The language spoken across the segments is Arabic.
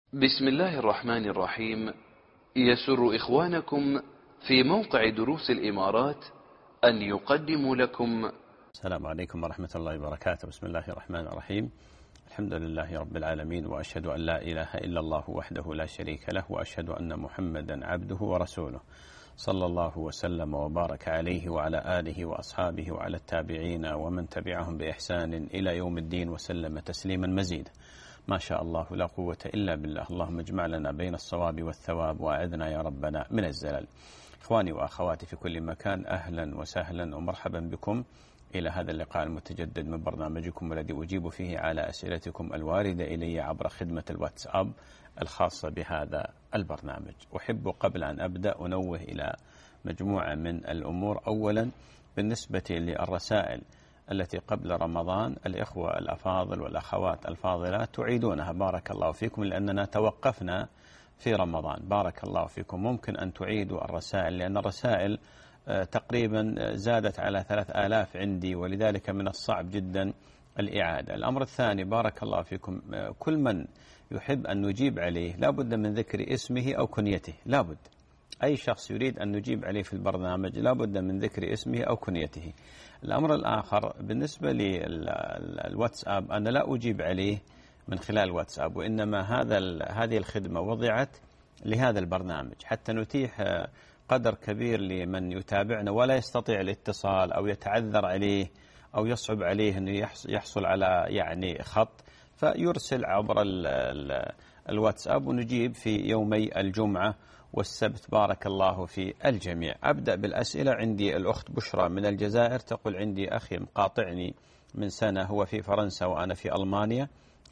بسم الله الرحمن الرحيم. يسر إخوانكم في موقع دروس الإمارات أن يقدموا لكم. السلام عليكم ورحمة الله وبركاته. بسم الله الرحمن الرحيم. الحمد لله رب العالمين، وأشهد أن لا إله إلا الله وحده لا شريك له، وأشهد أن محمدا عبده ورسوله، صلى الله وسلم وبارك عليه وعلى آله وأصحابه وعلى التابعين ومن تبعهم بإحسان إلى يوم الدين وسلم تسليما مزيدا. ما شاء الله لا قوة إلا بالله. اللهم اجمع لنا بين الصواب والثواب، وأعذنا يا ربنا من الزلل. إخواني وأخواتي في كل مكان، أهلا وسهلا ومرحبا بكم إلى هذا اللقاء المتجدد من برنامجكم، والذي أجيب فيه على أسئلتكم الواردة إلي عبر خدمة الواتساب الخاصة بهذا البرنامج. أحب قبل أن أبدأ أنوه إلى مجموعة من الأمور. أولا، بالنسبة للرسائل التي قبل رمضان، الإخوة الأفاضل والأخوات الفاضلات تعيدونها بارك الله فيكم، لأننا توقفنا في رمضان. بارك الله فيكم. ممكن أن تعيدوا الرسائل، لأن الرسائل تقريبا زادت على 3000 عندي، ولذلك من الصعب جدا الإعادة. الأمر الثاني، بارك الله فيكم، كل من يحب أن نجيب عليه لابد من ذكر اسمه أو كنيته. لابد أي شخص يريد أن نجيب عليه في البرنامج لابد من ذكر اسمه أو كنيته. الأمر الآخر، بالنسبة للواتساب، أنا لا أجيب عليه من خلال الواتساب، وإنما هذه الخدمة وضعت لهذا البرنامج حتى نتيح قدر كبير لمن يتابعنا ولا يستطيع الاتصال أو يتعذر عليه أو يصعب عليه أن يحصل على خط، فيرسل عبر الواتساب ونجيب في يومي الجمعة والسبت. بارك الله في الجميع. أبدأ بالأسئلة. عندي الأخت بشرى من الجزائر تقول: عندي أخي مقاطعني من سنة، هو في فرنسا وأنا في ألمانيا،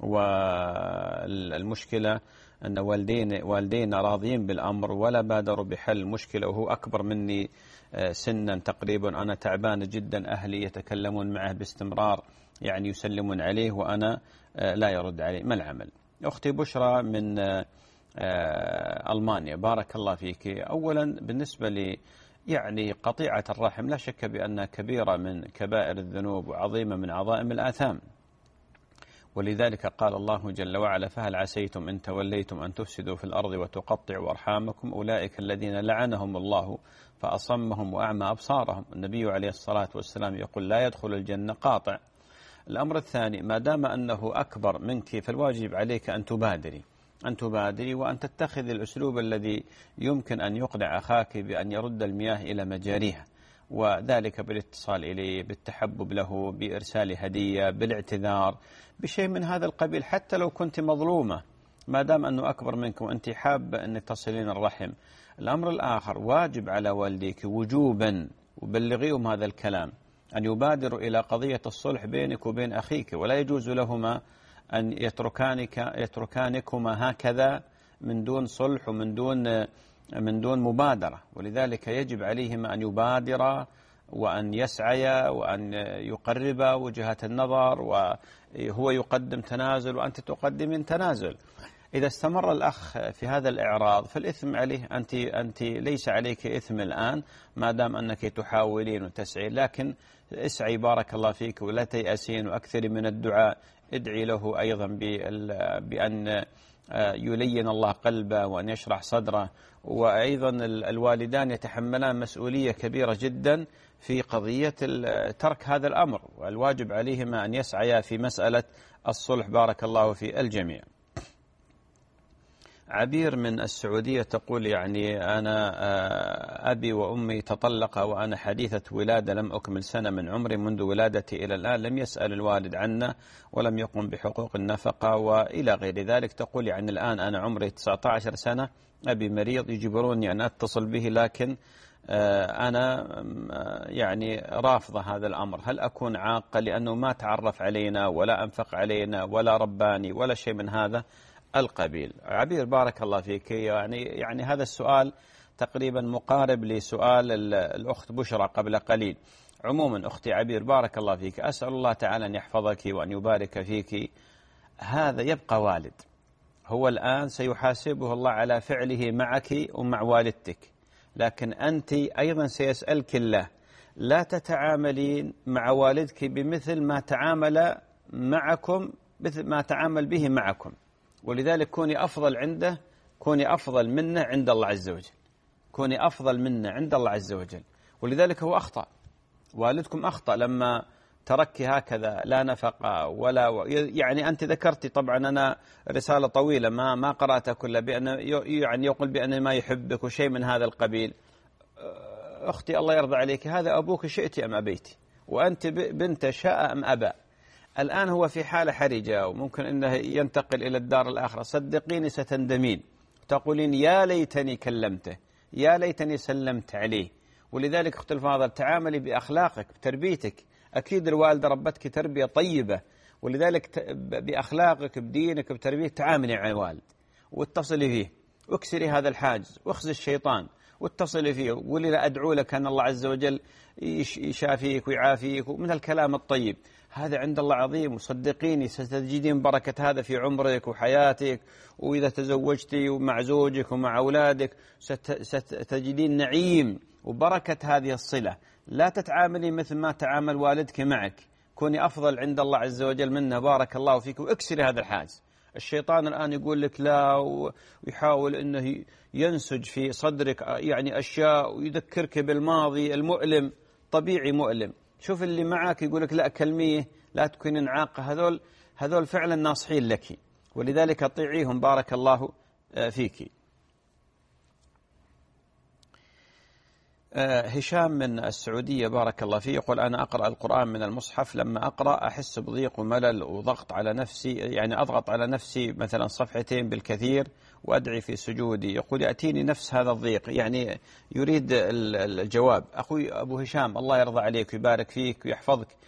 والمشكلة أن والدينا راضيين بالأمر ولا بادروا بحل المشكلة، وهو أكبر مني سنا تقريبا. أنا تعبان جدا، أهلي يتكلمون معه باستمرار، يسلمون عليه وأنا لا يرد عليه. ما العمل؟ أختي بشرى من ألمانيا، بارك الله فيك. أولا، بالنسبة لي قطيعة الرحم لا شك بأنها كبيرة من كبائر الذنوب وعظيمة من عظائم الآثام، ولذلك قال الله جل وعلا: فهل عسيتم إن توليتم أن تفسدوا في الأرض وتقطعوا أرحامكم أولئك الذين لعنهم الله فأصمهم وأعمى أبصارهم. النبي عليه الصلاة والسلام يقول: لا يدخل الجنة قاطع. الأمر الثاني، ما دام أنه أكبر منك فالواجب عليك أن تبادري وأن تتخذ الأسلوب الذي يمكن أن يقنع أخاك بأن يرد المياه إلى مجاريها، وذلك بالاتصال إليه، بالتحبب له، بإرسال هدية، بالاعتذار، بشيء من هذا القبيل، حتى لو كنت مظلومة، ما دام أنه أكبر منك وأنت حابة أن تصلين الرحم. الأمر الآخر، واجب على والديك وجوبا، وبلغيهم هذا الكلام، أن يبادروا إلى قضية الصلح بينك وبين أخيك، ولا يجوز لهما أن يتركانكما هكذا من دون صلح ومن دون مبادرة. ولذلك يجب عليهما أن يبادرا وأن يسعيا وأن يقربا وجهة النظر، وهو يقدم تنازل وأنت تقدمين تنازل. إذا استمر الأخ في هذا الإعراض فالإثم عليه. أنت ليس عليك إثم الآن ما دام أنك تحاولين وتسعين، لكن اسعي بارك الله فيك ولا تيأسين، وأكثر من الدعاء. ادعي له أيضا بأن يلين الله قلبه وأن يشرح صدره. وأيضا الوالدان يتحملان مسؤولية كبيرة جدا في قضية ترك هذا الأمر، والواجب عليهما أن يسعيا في مسألة الصلح. بارك الله في الجميع. عبير من السعودية تقول: أنا أبي وأمي تطلقا وأنا حديثة ولادة، لم أكمل سنة من عمري منذ ولادتي إلى الآن، لم يسأل الوالد عنا ولم يقم بحقوق النفقة وإلى غير ذلك. تقول: الآن أنا عمري 19 سنة، أبي مريض، يجبروني أن أتصل به، لكن أنا رافضة هذا الأمر. هل أكون عاقة لأنه ما تعرف علينا ولا أنفق علينا ولا رباني ولا شيء من هذا القبيل؟ عبير بارك الله فيك. هذا السؤال تقريبا مقارب لسؤال الأخت بشرى قبل قليل. عموما أختي عبير بارك الله فيك، أسأل الله تعالى أن يحفظك وأن يبارك فيك. هذا يبقى والد، هو الآن سيحاسبه الله على فعله معك ومع والدتك، لكن أنت أيضا سيسألك الله. لا تتعاملين مع والدك بمثل ما تعامل معكم، مثل ما تعامل به معكم، ولذلك كوني أفضل عنده، كوني أفضل منه عند الله عز وجل، كوني أفضل منه عند الله عز وجل. ولذلك هو أخطأ، والدكم أخطأ لما ترك هكذا لا نفقة ولا يعني أنت ذكرتي طبعا أنا رسالة طويلة ما قرأتها كلها بأن يعني يقول بأن ما يحبك وشيء من هذا القبيل. أختي الله يرضى عليك، هذا أبوك شئت أم أبيت، وأنت بنت شاء أم أبى. الآن هو في حالة حرجة وممكن أنه ينتقل إلى الدار الآخرة، صدقيني ستندمين، تقولين يا ليتني كلمته، يا ليتني سلمت عليه. ولذلك أختي الفاضل تعاملي بأخلاقك بتربيتك. أكيد الوالدة ربتك تربية طيبة، ولذلك بأخلاقك بدينك بتربيتك تعاملي مع الوالد واتصلي فيه واكسري هذا الحاجز واخزي الشيطان واتصلي فيه، وقولي أدعو لك أن الله عز وجل يشافيك ويعافيك ومن الكلام الطيب. هذا عند الله عظيم، وصدقيني ستجدين بركة هذا في عمرك وحياتك، وإذا تزوجتي ومع زوجك ومع أولادك ستجدين نعيم وبركة هذه الصلة. لا تتعاملي مثل ما تعامل والدك معك، كوني أفضل عند الله عز وجل منه، بارك الله فيك، واكسري هذا الحاجز. الشيطان الآن يقول لك لا، ويحاول أنه ينسج في صدرك يعني أشياء ويذكرك بالماضي المؤلم. طبيعي مؤلم. شوف اللي معك يقول لك لا كلميه، لا تكونين نعاقة، هذول فعلا ناصحين لك، ولذلك أطيعيهم بارك الله فيك. هشام من السعودية بارك الله فيه يقول أنا أقرأ القرآن من المصحف، لما أقرأ أحس بضيق وملل وضغط على نفسي، يعني أضغط على نفسي مثلا صفحتين بالكثير وأدعي في سجودي. يقول يأتيني نفس هذا الضيق، يعني يريد الجواب. أخوي أبو هشام الله يرضى عليك ويبارك فيك ويحفظك،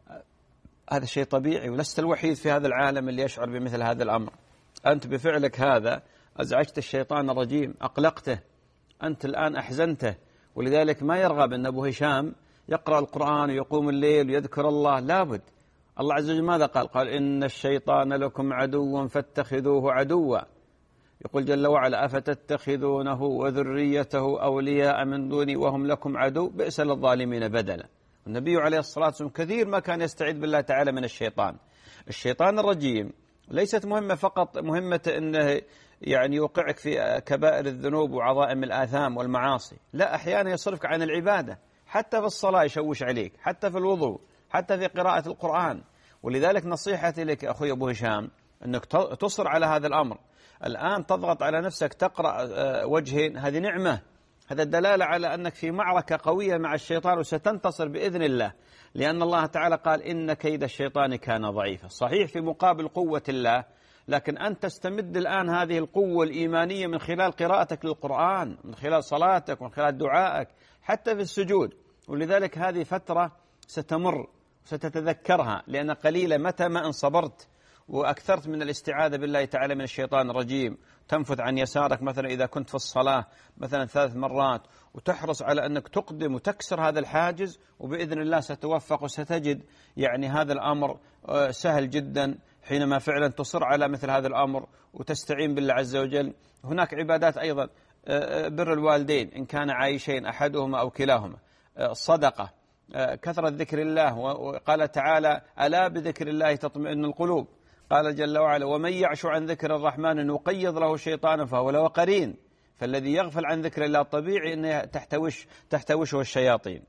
هذا شيء طبيعي ولست الوحيد في هذا العالم اللي يشعر بمثل هذا الأمر. أنت بفعلك هذا أزعجت الشيطان الرجيم، أقلقته، أنت الآن أحزنته. ولذلك ما يرغب أن أبو هشام يقرأ القرآن ويقوم الليل ويذكر الله، لابد. الله عز وجل ماذا قال؟ قال إن الشيطان لكم عدو فاتخذوه عدوا. يقول جل وعلا أفتتخذونه وذريته أولياء من دوني وهم لكم عدو بئس للظالمين بدلا. النبي عليه الصلاة والسلام كثير ما كان يستعيذ بالله تعالى من الشيطان. الشيطان الرجيم ليست مهمة فقط مهمة أنه يعني يوقعك في كبائر الذنوب وعظائم الآثام والمعاصي، لا، أحيانا يصرفك عن العبادة، حتى في الصلاة يشوش عليك، حتى في الوضوء، حتى في قراءة القرآن. ولذلك نصيحتي لك أخوي أبو هشام أنك تصر على هذا الأمر. الآن تضغط على نفسك تقرأ وجهين، هذه نعمة، هذا الدلالة على أنك في معركة قوية مع الشيطان وستنتصر بإذن الله، لأن الله تعالى قال إن كيد الشيطان كان ضعيفا. صحيح في مقابل قوة الله، لكن أنت تستمد الآن هذه القوة الإيمانية من خلال قراءتك للقرآن، من خلال صلاتك، من خلال دعائك، حتى في السجود. ولذلك هذه فترة ستمر ستتذكرها، لأن قليلة متى ما إن صبرت وأكثرت من الاستعاذة بالله تعالى من الشيطان الرجيم، تنفذ عن يسارك مثلا إذا كنت في الصلاة مثلا 3 مرات، وتحرص على أنك تقدم وتكسر هذا الحاجز، وبإذن الله ستوفق وستجد يعني هذا الأمر سهل جدا حينما فعلا تصر على مثل هذا الأمر وتستعين بالله عز وجل. هناك عبادات أيضا، بر الوالدين إن كان عايشين أحدهما أو كلاهما، الصدقة، كثرة ذكر الله. وقال تعالى ألا بذكر الله تطمئن القلوب. قال جل وعلا ومن يعش عن ذكر الرحمن نقيض له شيطانا فهو له قرين. فالذي يغفل عن ذكر الله طبيعي أنه تحتوشه الشياطين.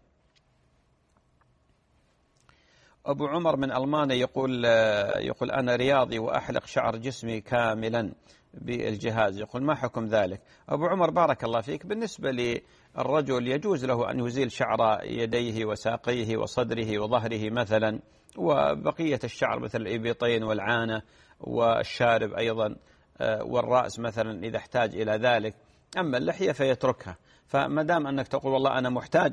أبو عمر من ألمانيا يقول أنا رياضي وأحلق شعر جسمي كاملا بالجهاز، يقول ما حكم ذلك؟ أبو عمر بارك الله فيك، بالنسبة للرجل يجوز له أن يزيل شعر يديه وساقيه وصدره وظهره مثلا، وبقية الشعر مثل الإبطين والعانة والشارب أيضا والرأس مثلا إذا احتاج إلى ذلك. أما اللحية فيتركها. فما دام أنك تقول والله أنا محتاج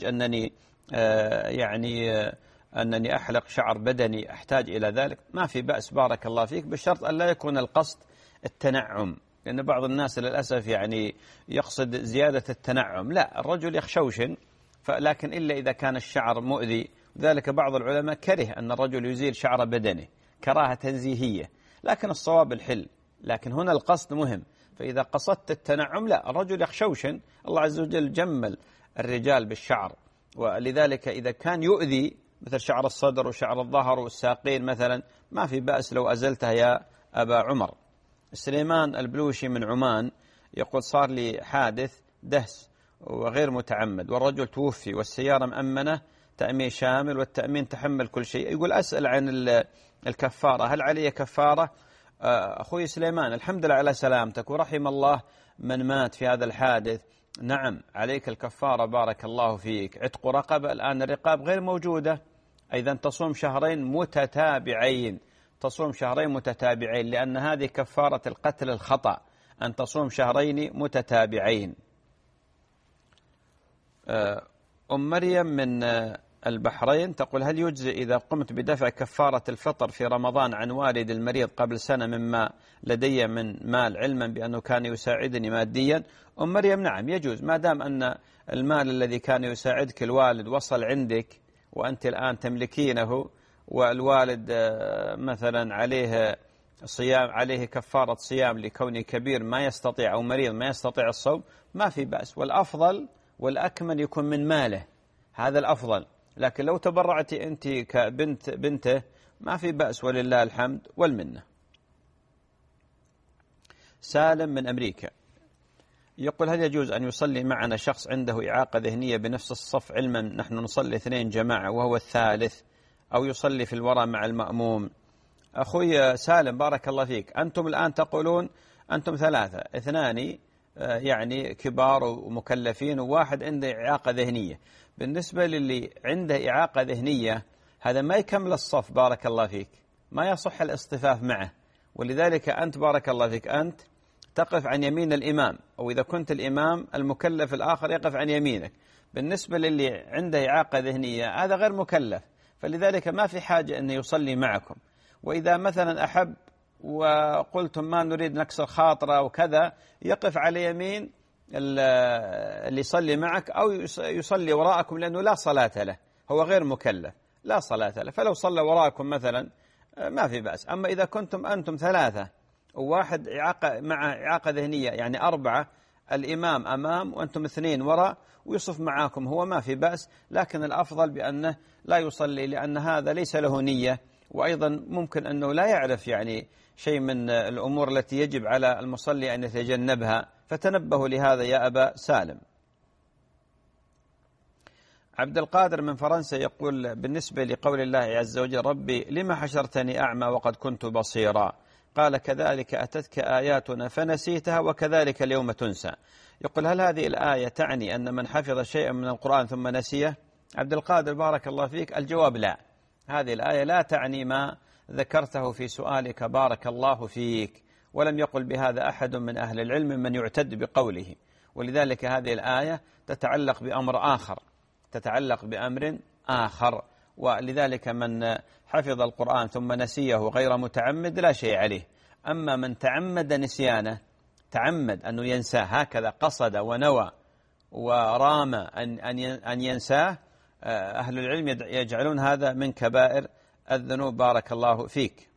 أنني أحلق شعر بدني أحتاج إلى ذلك، ما في بأس بارك الله فيك، بشرط أن لا يكون القصد التنعم، لأن بعض الناس للأسف يعني يقصد زيادة التنعم. لا، الرجل يخشوشن، لكن إلا إذا كان الشعر مؤذي. ذلك بعض العلماء كره أن الرجل يزيل شعر بدنه كراهة تنزيهية، لكن الصواب الحل. لكن هنا القصد مهم، فإذا قصدت التنعم لا، الرجل يخشوشن. الله عز وجل جمل الرجال بالشعر، ولذلك إذا كان يؤذي مثل شعر الصدر وشعر الظهر والساقين مثلا، ما في بأس لو أزلتها يا أبا عمر. سليمان البلوشي من عمان يقول صار لي حادث دهس وغير متعمد، والرجل توفي والسيارة مأمنة تأمين شامل والتأمين تحمل كل شيء. يقول أسأل عن الكفارة، هل علي كفارة؟ أخوي سليمان الحمد لله على سلامتك ورحم الله من مات في هذا الحادث. نعم عليك الكفارة بارك الله فيك، عتق رقبة. الآن الرقاب غير موجودة، إذا تصوم شهرين متتابعين، تصوم شهرين متتابعين، لأن هذه كفارة القتل الخطأ، أن تصوم شهرين متتابعين. مريم من البحرين تقول هل يجزي إذا قمت بدفع كفارة الفطر في رمضان عن والد المريض قبل سنة مما لدي من مال، علما بأنه كان يساعدني ماديا؟ مريم نعم يجوز، ما دام أن المال الذي كان يساعدك الوالد وصل عندك وأنت الآن تملكينه، والوالد مثلا عليه صيام، عليه كفارة صيام لكونه كبير ما يستطيع أو مريض ما يستطيع الصوم، ما في بأس، والأفضل والأكمل يكون من ماله، هذا الأفضل. لكن لو تبرعت أنت بنته ما في بأس ولله الحمد والمنة. سالم من أمريكا يقول هل يجوز أن يصلي معنا شخص عنده إعاقة ذهنية بنفس الصف، علما نحن نصلي 2 جماعة وهو الثالث، أو يصلي في الوراء مع المأموم؟ أخوي سالم بارك الله فيك، أنتم الآن تقولون أنتم 3، 2 يعني كبار ومكلفين وواحد عنده إعاقة ذهنية. بالنسبة للي عنده إعاقة ذهنية هذا ما يكمل الصف بارك الله فيك، ما يصح الاصطفاف معه، ولذلك أنت بارك الله فيك أنت تقف عن يمين الإمام، أو إذا كنت الإمام المكلف الآخر يقف عن يمينك. بالنسبة للي عنده إعاقة ذهنية هذا غير مكلف، فلذلك ما في حاجة أن يصلي معكم. وإذا مثلا أحب وقلتم ما نريد نكسر خاطره وكذا، يقف على يمين اللي يصلي معك أو يصلي وراءكم، لأنه لا صلاة له، هو غير مكلف لا صلاة له، فلو صلى وراءكم مثلا ما في بأس. أما إذا كنتم أنتم 3 وواحد مع إعاقة ذهنية يعني 4، الإمام أمام وأنتم 2 وراء ويصف معاكم، هو ما في بأس، لكن الأفضل بأنه لا يصلي، لأن هذا ليس له نية، وأيضا ممكن أنه لا يعرف يعني شيء من الأمور التي يجب على المصلي أن يتجنبها، فتنبهوا لهذا يا أبا سالم. عبد القادر من فرنسا يقول بالنسبة لقول الله عز وجل ربي لما حشرتني أعمى وقد كنت بصيرا، قال كذلك أتتك آياتنا فنسيتها وكذلك اليوم تنسى. يقول هل هذه الآية تعني أن من حفظ شيئا من القرآن ثم نسيه؟ عبد القادر بارك الله فيك، الجواب لا، هذه الآية لا تعني ما ذكرته في سؤالك بارك الله فيك، ولم يقل بهذا أحد من أهل العلم من يعتد بقوله، ولذلك هذه الآية تتعلق بأمر آخر، تتعلق بأمر آخر، ولذلك من حفظ القرآن ثم نسيه غير متعمد لا شيء عليه. أما من تعمد نسيانه، تعمد أنه ينساه هكذا قصد ونوى ورام أن ينساه، أهل العلم يجعلون هذا من كبائر الذنوب بارك الله فيك.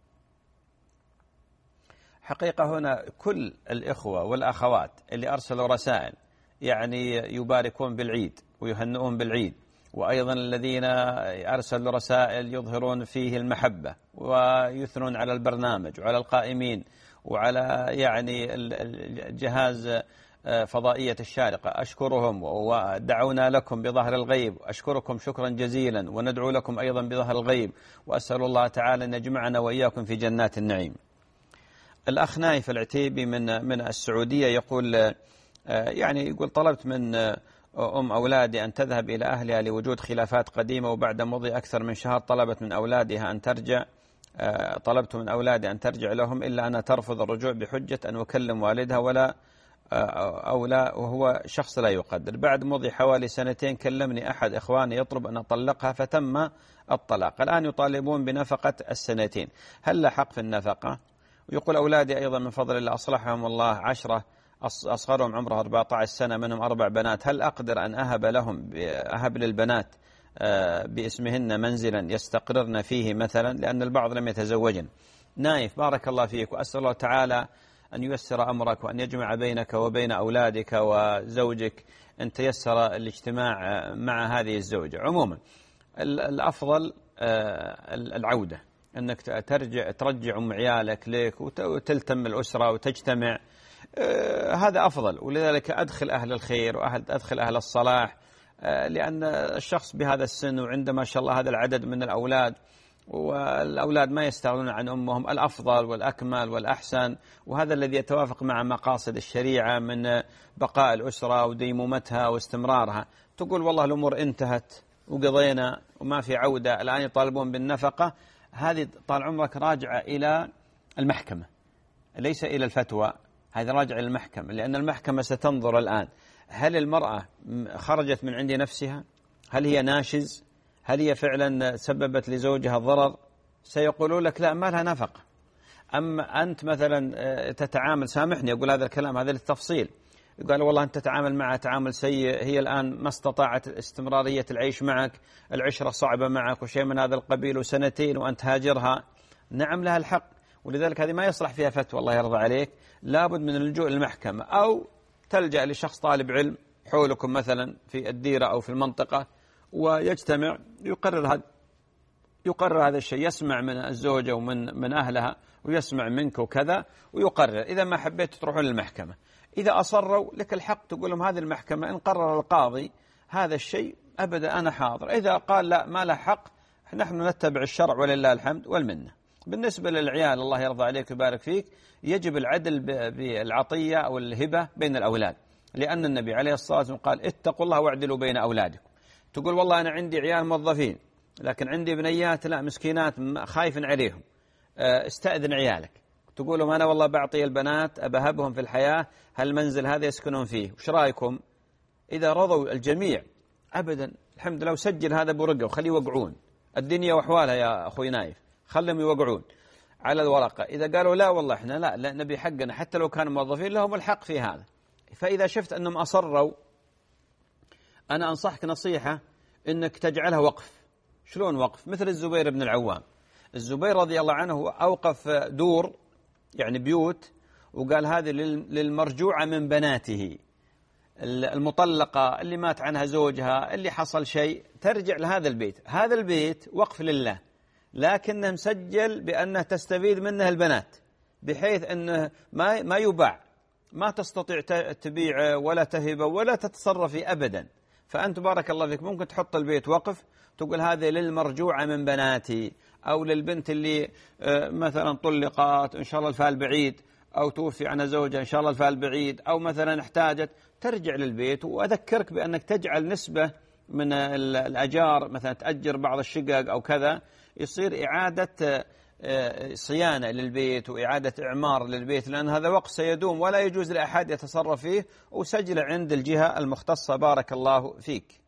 حقيقة هنا كل الإخوة والأخوات اللي أرسلوا رسائل يعني يباركون بالعيد ويهنئون بالعيد، وأيضا الذين أرسلوا رسائل يظهرون فيه المحبة ويثنون على البرنامج وعلى القائمين وعلى يعني الجهاز فضائية الشارقة، أشكرهم ودعونا لكم بظهر الغيب، أشكركم شكرا جزيلا وندعو لكم أيضا بظهر الغيب، وأسأل الله تعالى أن يجمعنا وإياكم في جنات النعيم. الأخ نايف العتيبي من السعودية يقول يعني يقول طلبت من أولادي أن تذهب إلى أهلها لوجود خلافات قديمة، وبعد مضي أكثر من شهر طلبت من أولادها أن ترجع، طلبت من أولادي أن ترجع لهم، إلا أنها ترفض الرجوع بحجة أن أكلم والدها ولا أو لا، وهو شخص لا يقدر. بعد مضي حوالي 2 كلمني أحد إخواني يطلب أن أطلقها فتم الطلاق، الآن يطالبون بنفقة 2 هل لا حق في النفقة؟ ويقول أولادي أيضا من فضل الله أصلحهم الله 10 أصغرهم عمره 14 سنة منهم 4 بنات، هل أقدر أن أهب للبنات باسمهن منزلا يستقررن فيه مثلا، لأن البعض لم يتزوجن؟ نايف بارك الله فيك، وأسأل الله تعالى أن ييسر أمرك وأن يجمع بينك وبين أولادك وزوجك أن تيسر الاجتماع مع هذه الزوجة. عموما الأفضل العودة، أنك ترجع أم عيالك لك وتلتم الأسرة وتجتمع، هذا أفضل. ولذلك أدخل أهل الخير وأدخل أهل الصلاح، لأن الشخص بهذا السن وعنده ما شاء الله هذا العدد من الأولاد، والأولاد ما يستغنون عن أمهم، الأفضل والأكمل والأحسن، وهذا الذي يتوافق مع مقاصد الشريعة من بقاء الأسرة وديمومتها واستمرارها. تقول والله الأمور انتهت وقضينا وما في عودة، الآن يطالبون بالنفقة، هذه طال عمرك راجعة إلى المحكمة ليس إلى الفتوى، هذه راجعة إلى المحكمة، لأن المحكمة ستنظر الآن هل المرأة خرجت من عند نفسها، هل هي ناشز، هل هي فعلا سببت لزوجها ضرر، سيقولوا لك لا ما لها نفقة. أما أنت مثلا تتعامل، سامحني أقول هذا الكلام هذا للتفصيل، قال والله أنت تتعامل معها تعامل سيء، هي الآن ما استطاعت استمرارية العيش معك، العشرة صعبة معك وشيء من هذا القبيل، وسنتين وأنت هاجرها، نعم لها الحق. ولذلك هذه ما يصلح فيها فتوى الله يرضى عليك، لابد من اللجوء للمحكمة، أو تلجأ لشخص طالب علم حولكم مثلا في الديرة أو في المنطقة ويجتمع يقرر هذا الشيء، يسمع من الزوجة ومن أهلها ويسمع منك وكذا ويقرر. إذا ما حبيت تروحون للمحكمة، إذا أصروا لك الحق تقول لهم هذه المحكمة إن قرر القاضي هذا الشيء أبدا أنا حاضر، إذا قال لا ما له حق نحن نتبع الشرع ولله الحمد والمنة. بالنسبة للعيال الله يرضى عليك ويبارك فيك، يجب العدل بالعطية أو الهبة بين الأولاد، لأن النبي عليه الصلاة والسلام قال اتقوا الله واعدلوا بين أولادكم. تقول والله أنا عندي عيال موظفين لكن عندي بنيات لا مسكينات خايف عليهم، استأذن عيالك، تقول لهم أنا والله بعطي البنات أبهبهم في الحياة هالمنزل هذا يسكنون فيه، وش رأيكم؟ إذا رضوا الجميع أبدا الحمد لله، وسجل هذا بورقة وخليه يوقعون، الدنيا وحوالها يا أخوي نايف، خلهم يوقعون على الورقة. إذا قالوا لا والله إحنا لا نبي حقنا حتى لو كانوا موظفين لهم الحق في هذا. فإذا شفت أنهم أصروا أنا أنصحك نصيحة إنك تجعلها وقف. شلون وقف؟ مثل الزبير بن العوام، الزبير رضي الله عنه أوقف دور يعني بيوت، وقال هذه للمرجوعة من بناته، المطلقة اللي مات عنها زوجها اللي حصل شيء ترجع لهذا البيت، هذا البيت وقف لله، لكنه مسجل بأنه تستفيد منه البنات، بحيث أنه ما يباع، ما تستطيع تبيع ولا تهبه ولا تتصرف فيه أبدا. فأنت بارك الله فيك ممكن تحط البيت وقف، تقول هذه للمرجوعة من بناتي، أو للبنت اللي مثلا طلقت إن شاء الله الفال بعيد، أو توفي عنها زوجها إن شاء الله الفال بعيد، أو مثلا احتاجت ترجع للبيت. وأذكرك بأنك تجعل نسبة من الأجار، مثلا تأجر بعض الشقق أو كذا، يصير إعادة صيانة للبيت وإعادة إعمار للبيت، لأن هذا وقت سيدوم ولا يجوز لأحد يتصرف فيه، وسجله عند الجهة المختصة. بارك الله فيك.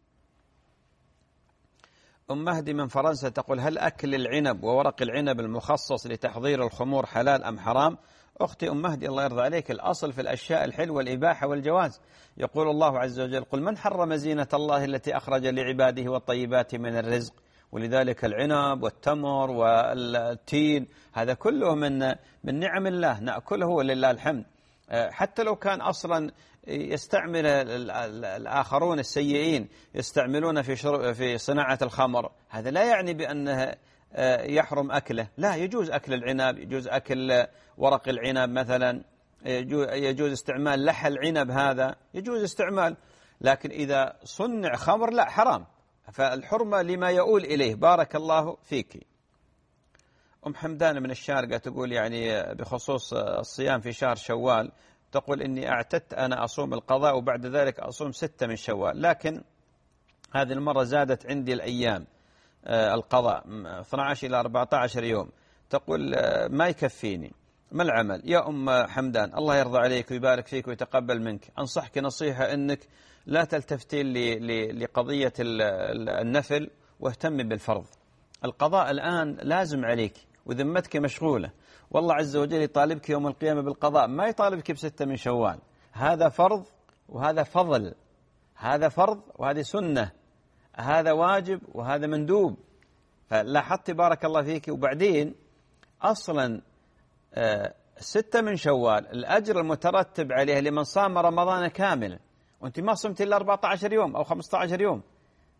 أم مهدي من فرنسا تقول هل أكل العنب وورق العنب المخصص لتحضير الخمور حلال أم حرام؟ أختي أم مهدي الله يرضى عليك، الأصل في الأشياء الحلوة الإباحة والجواز. يقول الله عز وجل قل من حرم زينة الله التي أخرج لعباده والطيبات من الرزق، ولذلك العنب والتمر والتين هذا كله من نعم الله نأكله ولله الحمد. حتى لو كان أصلا يستعمل الآخرون السيئين يستعملون في صناعة الخمر، هذا لا يعني بأنه يحرم أكله، لا، يجوز أكل العنب، يجوز أكل ورق العنب مثلا، يجوز استعمال لحى العنب، هذا يجوز استعمال، لكن إذا صنع خمر لا، حرام. فالحرمة لما يؤول إليه. بارك الله فيك. أم حمدان من الشارقة تقول يعني بخصوص الصيام في شهر شوال، تقول إني اعتدت أنا أصوم القضاء وبعد ذلك أصوم 6 من شوال، لكن هذه المرة زادت عندي الأيام القضاء 12 إلى 14 يوم، تقول ما يكفيني، ما العمل؟ يا أم حمدان الله يرضى عليك ويبارك فيك ويتقبل منك، أنصحك نصيحة أنك لا تلتفتين لقضية النفل واهتمي بالفرض. القضاء الآن لازم عليك وذمتك مشغولة، والله عز وجل يطالبك يوم القيامة بالقضاء، ما يطالبك ب6 من شوال. هذا فرض وهذا فضل، هذا فرض وهذه سنة، هذا واجب وهذا مندوب. فلاحظت بارك الله فيك. وبعدين أصلا 6 من شوال الأجر المترتب عليه لمن صام رمضان كامل، وأنت ما صمت إلا 14 يوم أو 15 يوم،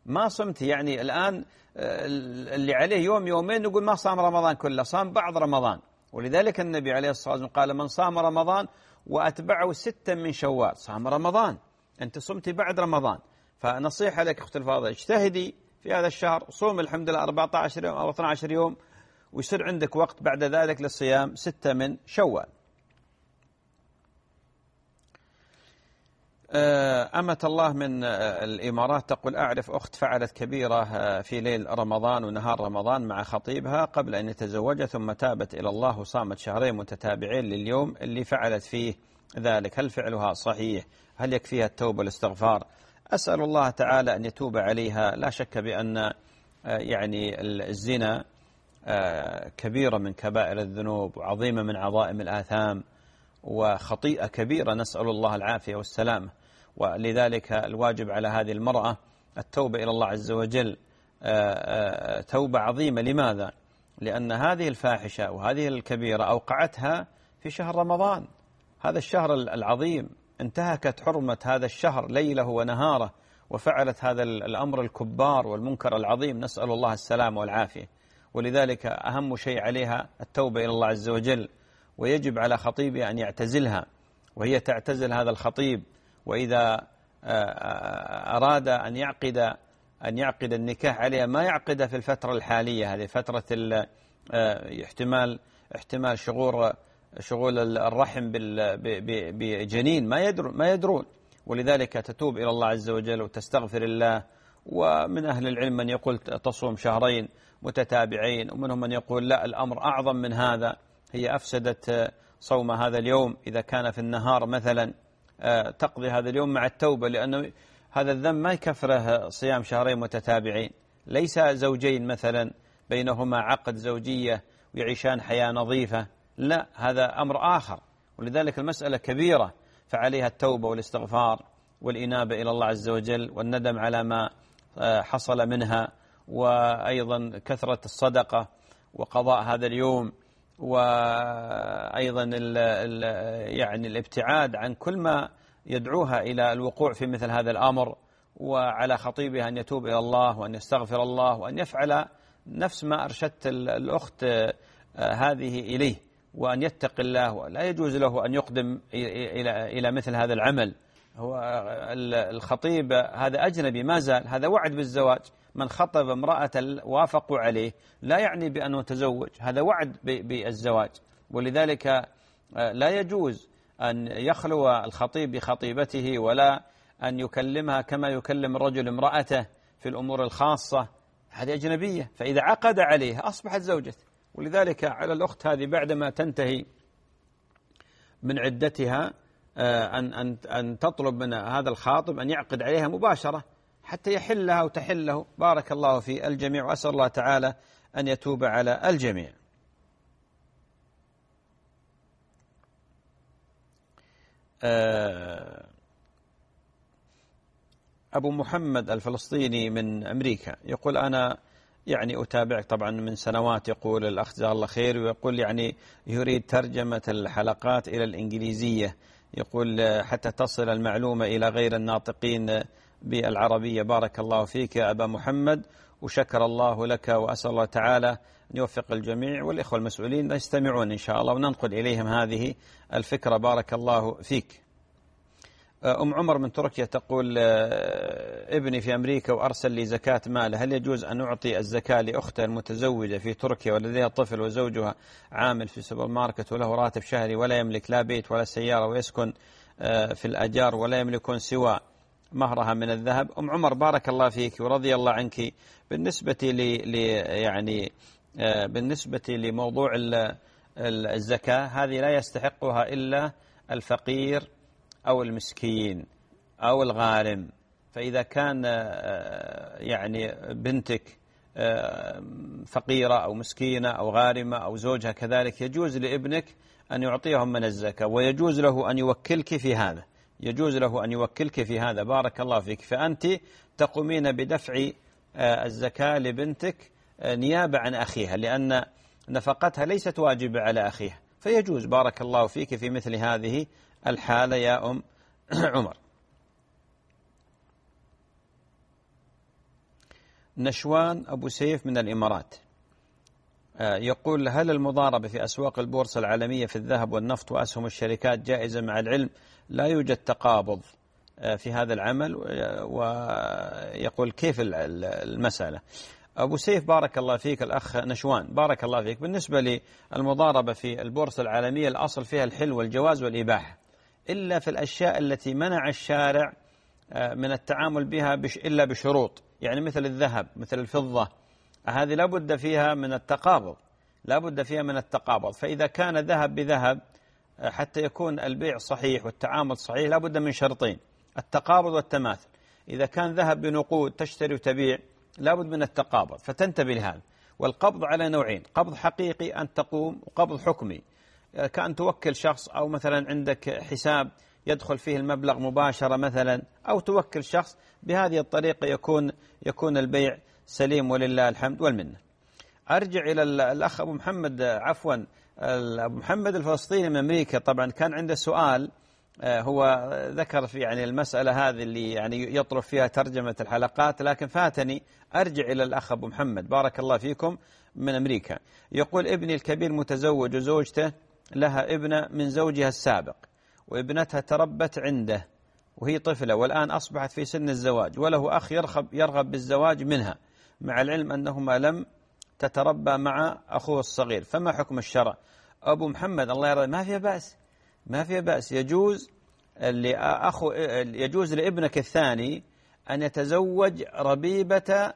ما صمت، يعني الآن اللي عليه يوم يومين نقول ما صام رمضان كله، صام بعض رمضان. ولذلك النبي عليه الصلاة والسلام قال من صام رمضان وأتبعه 6 من شوال صام رمضان، أنت صمتي بعد رمضان. فنصيحة لك أخت الفاضلة، اجتهدي في هذا الشهر، صوم الحمد لله 14 يوم أو 12 يوم، ويصير عندك وقت بعد ذلك للصيام 6 من شوال. أمة الله من الإمارات تقول أعرف أخت فعلت كبيرة في ليل رمضان ونهار رمضان مع خطيبها قبل أن يتزوج، ثم تابت إلى الله وصامت 2 شهرين متتابعين لليوم اللي فعلت فيه ذلك، هل فعلها صحيح؟ هل يكفيها التوبة والاستغفار؟ أسأل الله تعالى أن يتوب عليها. لا شك بأن يعني الزنا كبيرة من كبائر الذنوب وعظيمة من عظائم الآثام وخطيئة كبيرة، نسأل الله العافية والسلامة. ولذلك الواجب على هذه المرأة التوبة إلى الله عز وجل توبة عظيمة. لماذا؟ لأن هذه الفاحشة وهذه الكبيرة أوقعتها في شهر رمضان، هذا الشهر العظيم، انتهكت حرمة هذا الشهر ليله ونهاره، وفعلت هذا الأمر الكبار والمنكر العظيم، نسأل الله السلامة والعافية. ولذلك أهم شيء عليها التوبة إلى الله عز وجل، ويجب على خطيبها أن يعتزلها وهي تعتزل هذا الخطيب. وإذا أراد أن يعقد النكاح عليها ما يعقد في الفترة الحالية، هذه فترة احتمال شغول الرحم بجنين، ما يدرون. ولذلك تتوب إلى الله عز وجل وتستغفر الله. ومن أهل العلم من يقول تصوم 2 شهرين متتابعين، ومنهم من يقول لا، الأمر أعظم من هذا، هي أفسدت صوم هذا اليوم إذا كان في النهار مثلا، تقضي هذا اليوم مع التوبة، لأنه هذا الذنب ما يكفره صيام 2 شهرين متتابعين. ليس زوجين مثلا بينهما عقد زوجية ويعيشان حياة نظيفة، لا، هذا أمر آخر. ولذلك المسألة كبيرة، فعليها التوبة والاستغفار والإنابة إلى الله عز وجل والندم على ما حصل منها، وأيضا كثرة الصدقة وقضاء هذا اليوم، وأيضا يعني الابتعاد عن كل ما يدعوها إلى الوقوع في مثل هذا الأمر. وعلى خطيبها أن يتوب إلى الله وأن يستغفر الله وأن يفعل نفس ما أرشدت الأخت هذه إليه، وأن يتق الله، ولا يجوز له أن يقدم إلى مثل هذا العمل. هو الخطيب هذا أجنبي ما زال، هذا وعد بالزواج، من خطب امرأة وافقوا عليه لا يعني بأنه تزوج، هذا وعد بالزواج. ولذلك لا يجوز أن يخلو الخطيب بخطيبته، ولا أن يكلمها كما يكلم الرجل امرأته في الأمور الخاصة، هذه أجنبية، فإذا عقد عليها أصبحت زوجته. ولذلك على الأخت هذه بعدما تنتهي من عدتها أن تطلب من هذا الخاطب أن يعقد عليها مباشرة حتى يحلها وتحله. بارك الله في الجميع، وأسأل الله تعالى أن يتوب على الجميع. أبو محمد الفلسطيني من أمريكا يقول أنا يعني أتابعك طبعا من سنوات، يقول الأخ جزاه الله خير، ويقول يعني يريد ترجمة الحلقات إلى الإنجليزية، يقول حتى تصل المعلومة إلى غير الناطقين بالعربية. بارك الله فيك يا أبا محمد، وشكر الله لك، وأسأل الله تعالى أن يوفق الجميع والإخوة المسؤولين يستمعون إن شاء الله وننقل إليهم هذه الفكرة. بارك الله فيك. أم عمر من تركيا تقول ابني في أمريكا وأرسل لي زكاة ماله، هل يجوز أن أعطي الزكاة لأخته المتزوجة في تركيا ولديها طفل وزوجها عامل في سوبر ماركت وله راتب شهري ولا يملك لا بيت ولا سيارة ويسكن في الأجار ولا يملكون سوى مهرها من الذهب؟ أم عمر بارك الله فيك ورضي الله عنك. بالنسبة لموضوع الزكاة هذه لا يستحقها إلا الفقير أو المسكين أو الغارم. فإذا كان يعني بنتك فقيرة أو مسكينة أو غارمة أو زوجها كذلك، يجوز لابنك أن يعطيهم من الزكاة، ويجوز له أن يوكلك في هذا، يجوز له أن يوكلك في هذا. بارك الله فيك. فأنت تقومين بدفع الزكاة لبنتك نيابة عن أخيها، لأن نفقتها ليست واجبة على أخيها، فيجوز. بارك الله فيك في مثل هذه الحالة يا أم عمر. نشوان أبو سيف من الإمارات يقول: هل المضاربة في أسواق البورصة العالمية في الذهب والنفط وأسهم الشركات جائزة مع العلم لا يوجد تقابض في هذا العمل؟ ويقول: كيف المسألة؟ أبو سيف بارك الله فيك، الأخ نشوان بارك الله فيك، بالنسبة للمضاربة في البورصة العالمية الأصل فيها الحل والجواز والإباحة، إلا في الأشياء التي منع الشارع من التعامل بها إلا بشروط، يعني مثل الذهب مثل الفضة، هذه لا بد فيها من التقابض، لا بد فيها من التقابض. فإذا كان ذهب بذهب حتى يكون البيع صحيح والتعامل صحيح لا بد من شرطين: التقابض والتماثل. إذا كان ذهب بنقود تشتري وتبيع لا بد من التقابض، فتنتبه لهذا. والقبض على نوعين: قبض حقيقي أن تقوم، وقبض حكمي كأن توكل شخص، أو مثلا عندك حساب يدخل فيه المبلغ مباشرة مثلا، أو توكل شخص. بهذه الطريقة يكون البيع سليم ولله الحمد والمنة. أرجع إلى الأخ أبو محمد، عفوا أبو محمد الفلسطيني من أمريكا، طبعا كان عنده سؤال، هو ذكر في يعني المسألة هذه اللي يعني يطلب فيها ترجمة الحلقات، لكن فاتني. أرجع إلى الأخ أبو محمد بارك الله فيكم من أمريكا، يقول: ابني الكبير متزوج وزوجته لها ابنة من زوجها السابق، وابنتها تربت عنده وهي طفلة، والآن أصبحت في سن الزواج، وله أخ يرغب بالزواج منها، مع العلم أنهما لم تتربى مع أخوه الصغير، فما حكم الشرع؟ أبو محمد الله يرضى، ما في بأس، يجوز لابنك الثاني أن يتزوج ربيبة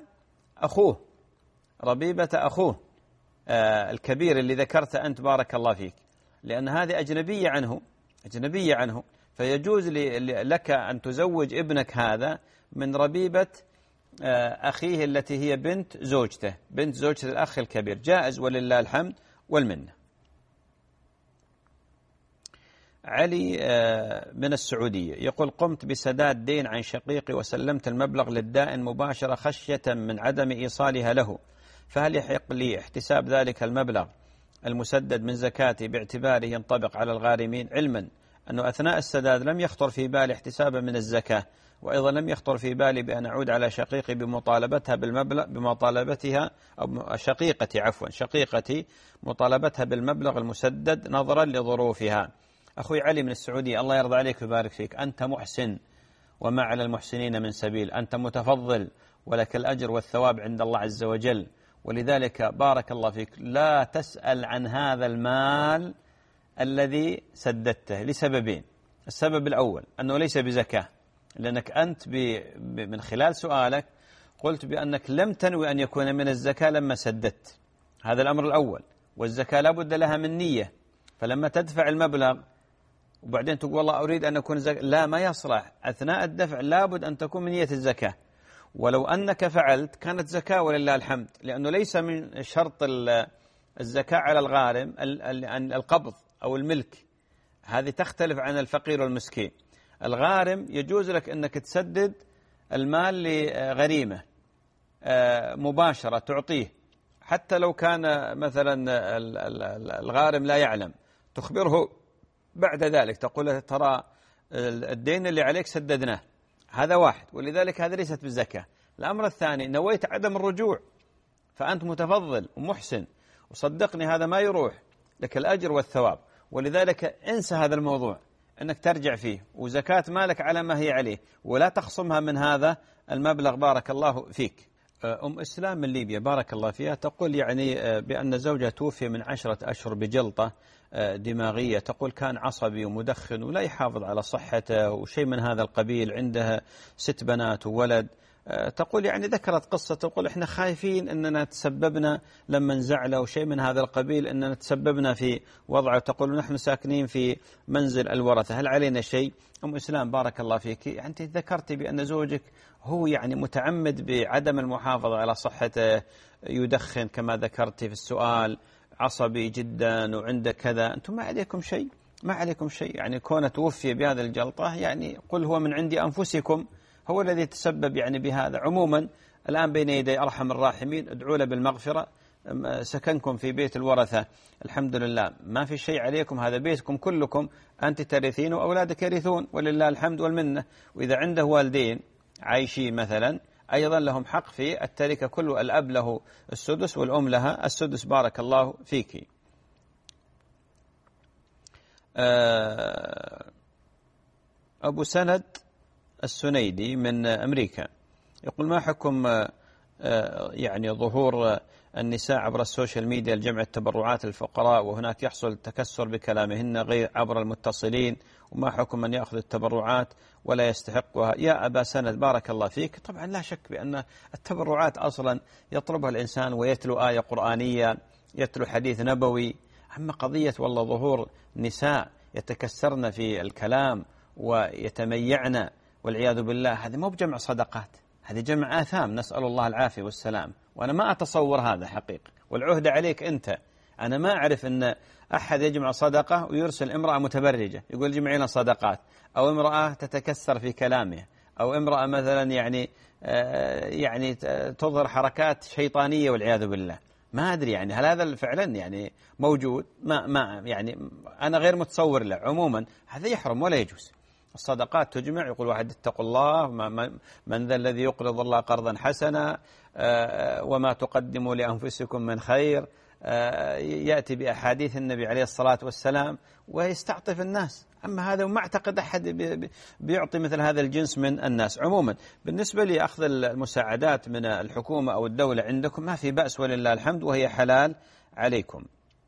أخوه الكبير اللي ذكرت أنت بارك الله فيك، لأن هذه أجنبية عنه، فيجوز لك أن تزوج ابنك هذا من ربيبة أخيه التي هي بنت زوجته الأخ الكبير، جائز ولله الحمد والمنة. علي من السعودية يقول: قمت بسداد دين عن شقيقي وسلمت المبلغ للدائن مباشرة خشية من عدم إيصالها له، فهل يحق لي احتساب ذلك المبلغ المسدد من زكاتي باعتباره ينطبق على الغارمين، علما أنه أثناء السداد لم يخطر في بالي احتسابا من الزكاة، وأيضا لم يخطر في بالي بأن أعود على شقيقي شقيقتي مطالبتها بالمبلغ المسدد نظرا لظروفها. أخوي علي من السعودية، الله يرضى عليك ويبارك فيك، أنت محسن وما على المحسنين من سبيل، أنت متفضل ولك الأجر والثواب عند الله عز وجل، ولذلك بارك الله فيك لا تسأل عن هذا المال الذي سددته لسببين: السبب الأول أنه ليس بزكاة، لأنك أنت من خلال سؤالك قلت بأنك لم تنوي أن يكون من الزكاة لما سددت، هذا الأمر الأول، والزكاة لا بد لها من نية، فلما تدفع المبلغ وبعدين تقول والله أريد أن أكون زكاة، لا، ما يصلح، أثناء الدفع لابد أن تكون من نية الزكاة. ولو أنك فعلت كانت زكاة ولله الحمد، لأنه ليس من شرط الزكاة على الغارم القبض أو الملك، هذه تختلف عن الفقير والمسكين. الغارم يجوز لك أنك تسدد المال لغريمة مباشرة تعطيه، حتى لو كان مثلا الغارم لا يعلم، تخبره بعد ذلك تقول له ترى الدين اللي عليك سددناه، هذا واحد، ولذلك هذا ليست بالزكاة. الأمر الثاني نويت عدم الرجوع، فأنت متفضل ومحسن، وصدقني هذا ما يروح لك الأجر والثواب، ولذلك انسى هذا الموضوع أنك ترجع فيه، وزكاة مالك على ما هي عليه، ولا تخصمها من هذا المبلغ بارك الله فيك. أم إسلام من ليبيا بارك الله فيها تقول يعني بأن زوجها توفي من 10 أشهر بجلطة دماغية، تقول كان عصبي ومدخن ولا يحافظ على صحته وشيء من هذا القبيل، عندها 6 بنات وولد. تقول يعني ذكرت قصة، تقول إحنا خايفين أننا تسببنا لما نزعله وشيء من هذا القبيل، أننا تسببنا في وضعه، تقول نحن ساكنين في منزل الورثة، هل علينا شيء؟ أم إسلام بارك الله فيك، أنت ذكرتي بأن زوجك هو يعني متعمد بعدم المحافظة على صحته، يدخن كما ذكرتي في السؤال، عصبي جدا وعنده كذا، أنتم ما عليكم شيء، يعني كونه توفي بهذه الجلطة يعني قل هو من عند أنفسكم، هو الذي تسبب يعني بهذا. عموما الآن بين يدي أرحم الراحمين، ادعوا له بالمغفرة، سكنكم في بيت الورثة الحمد لله، ما في شيء عليكم، هذا بيتكم كلكم، أنت ترثين وأولادك يرثون ولله الحمد والمنة. وإذا عنده والدين عايشين مثلا أيضا لهم حق في التركة. كل الأب له السدس والأم لها السدس. بارك الله فيك. أبو سند السنيدي من أمريكا يقول: ما حكم يعني ظهور النساء عبر السوشيال ميديا لجمع التبرعات للفقراء، وهناك يحصل تكسر بكلامهن غير عبر المتصلين، وما حكم من يأخذ التبرعات ولا يستحقها؟ يا أبا سند بارك الله فيك، طبعا لا شك بأن التبرعات أصلا يطلبها الإنسان ويتلو آية قرآنية، يتلو حديث نبوي. أما قضية والله ظهور نساء يتكسرن في الكلام ويتميعن والعياذ بالله، هذا مو بجمع صدقات، هذه جمع آثام، نسأل الله العافية والسلام. وأنا ما أتصور هذا حقيقة، والعهد عليك أنت. أنا ما أعرف أن أحد يجمع صدقة ويرسل امرأة متبرجة يقول جمعي لنا صدقات، أو امرأة تتكسر في كلامها، أو امرأة مثلا يعني تظهر حركات شيطانية والعياذ بالله. ما أدري يعني هل هذا فعلا يعني موجود؟ ما يعني أنا غير متصور له. عموما هذا يحرم ولا يجوز. الصدقات تجمع، يقول واحد: اتقوا الله، من ذا الذي يقرض الله قرضا حسنا، وما تقدموا لأنفسكم من خير. يأتي بأحاديث النبي عليه الصلاة والسلام ويستعطف الناس. أما هذا وما أعتقد أحد بيعطي مثل هذا الجنس من الناس. عموما بالنسبة لأخذ المساعدات من الحكومة أو الدولة عندكم ما في بأس ولله الحمد، وهي حلال عليكم.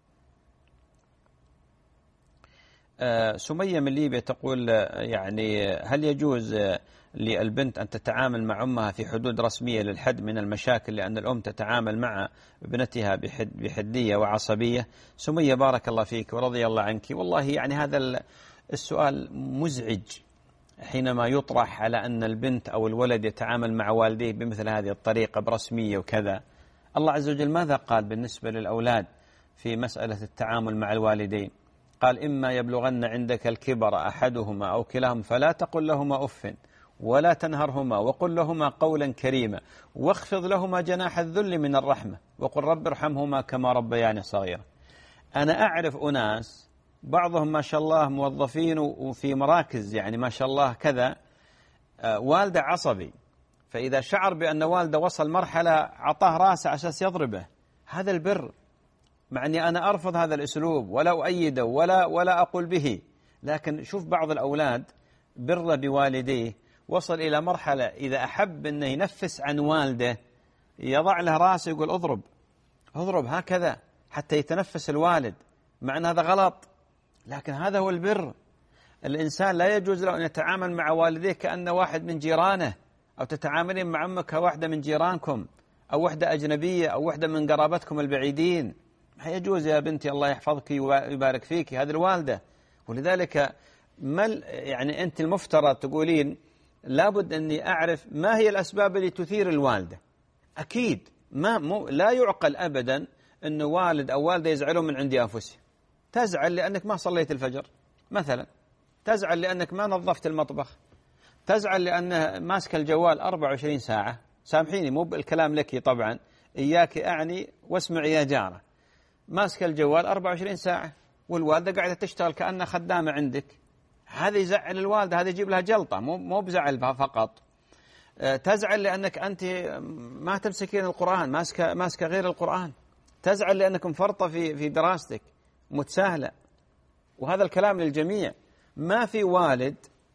سمية من ليبيا تقول: يعني هل يجوز للبنت أن تتعامل مع أمها في حدود رسمية للحد من المشاكل، لأن الأم تتعامل مع ابنتها بحدية وعصبية؟ سمية بارك الله فيك ورضي الله عنك. والله يعني هذا السؤال مزعج حينما يطرح على أن البنت أو الولد يتعامل مع والديه بمثل هذه الطريقة برسمية وكذا. الله عز وجل ماذا قال بالنسبة للأولاد في مسألة التعامل مع الوالدين؟ قال: إما يبلغن عندك الكبر أحدهما أو كلاهما فلا تقل لهما أف ولا تنهرهما وقل لهما قولا كريما واخفض لهما جناح الذل من الرحمة وقل رب ارحمهما كما ربياني صغيرا. أنا أعرف أناس بعضهم ما شاء الله موظفين وفي مراكز يعني ما شاء الله كذا، والده عصبي، فإذا شعر بأن والده وصل مرحلة عطاه راسه أساس يضربه. هذا البر، مع أني أنا أرفض هذا الأسلوب ولا أؤيده ولا أقول به، لكن شوف بعض الأولاد بر بوالديه وصل إلى مرحلة إذا أحب أنه ينفس عن والده يضع له راسه يقول اضرب هكذا حتى يتنفس الوالد، مع أن هذا غلط، لكن هذا هو البر. الإنسان لا يجوز له أن يتعامل مع والديه كأنه واحد من جيرانه، أو تتعاملين مع أمك كواحدة من جيرانكم، أو وحدة أجنبية، أو وحدة من قرابتكم البعيدين. ما يجوز يا بنتي، الله يحفظك ويبارك فيك، هذه الوالدة. ولذلك يعني أنت المفترض تقولين لابد أني أعرف ما هي الأسباب اللي تثير الوالدة. أكيد لا يعقل أبدا أن والد أو والدة يزعلون من عند أنفسهم. تزعل لأنك ما صليت الفجر مثلا، تزعل لأنك ما نظفت المطبخ، تزعل لأنه ماسك الجوال 24 ساعة. سامحيني مو بالكلام لك طبعا، إياك أعني واسمع يا جارة. ماسك الجوال 24 ساعة والوالدة قاعدة تشتغل كأنها خدامة عندك. هذا يزعل الوالدة، هذا يجيب لها جلطة، مو بزعل فقط. تزعل لأنك أنت ما تمسكين القرآن، ماسكة غير القرآن. تزعل لأنك مفرطة في دراستك، متساهلة. وهذا الكلام للجميع. ما في والد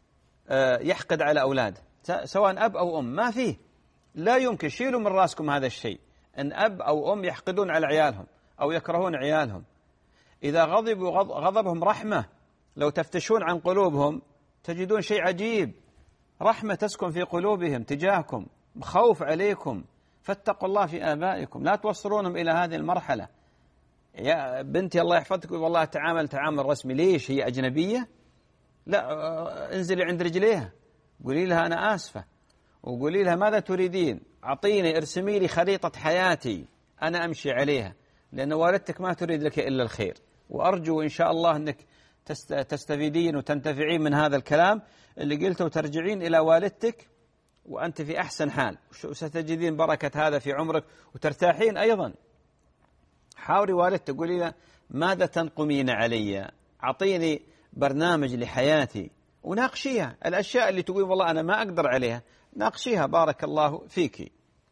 يحقد على أولاده سواء أب أو أم، ما فيه. لا يمكن، شيلوا من راسكم هذا الشيء، أن أب أو أم يحقدون على عيالهم أو يكرهون عيالهم. إذا غضبوا غضبهم رحمة، لو تفتشون عن قلوبهم تجدون شيء عجيب، رحمة تسكن في قلوبهم تجاهكم، خوف عليكم. فاتقوا الله في آبائكم، لا توصلونهم إلى هذه المرحلة. يا بنتي الله يحفظك، والله تعامل رسمي. ليش؟ هي أجنبية؟ لا، انزلي عند رجليها، قولي لها أنا آسفة، وقولي لها ماذا تريدين، أعطيني، ارسمي لي خريطة حياتي أنا أمشي عليها، لأن والدتك ما تريد لك إلا الخير. وأرجو إن شاء الله أنك تستفيدين وتنتفعين من هذا الكلام اللي قلته، وترجعين إلى والدتك وأنت في أحسن حال، وستجدين بركة هذا في عمرك وترتاحين أيضا. حاوري والدتك، قولي له ماذا تنقمين علي، أعطيني برنامج لحياتي، وناقشيها. الأشياء اللي تقول والله أنا ما أقدر عليها ناقشيها بارك الله فيك.